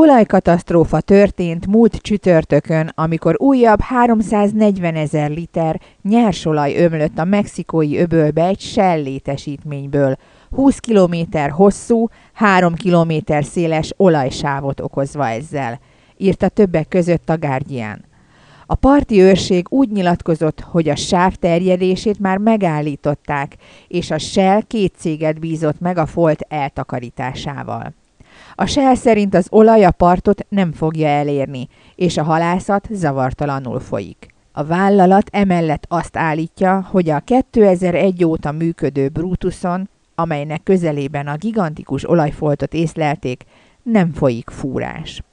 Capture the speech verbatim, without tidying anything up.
Olajkatasztrófa történt múlt csütörtökön, amikor újabb háromszáznegyvenezer liter nyersolaj ömlött a mexikói öbölbe egy Shell létesítményből, húsz kilométer hosszú, három kilométer széles olajsávot okozva ezzel, írta többek között a Guardian. A parti őrség úgy nyilatkozott, hogy a sáv terjedését már megállították, és a Shell két céget bízott meg a folt eltakarításával. A Shell szerint az olaj a partot nem fogja elérni, és a halászat zavartalanul folyik. A vállalat emellett azt állítja, hogy a kétezer-egy óta működő Brutuson, amelynek közelében a gigantikus olajfoltot észlelték, nem folyik fúrás.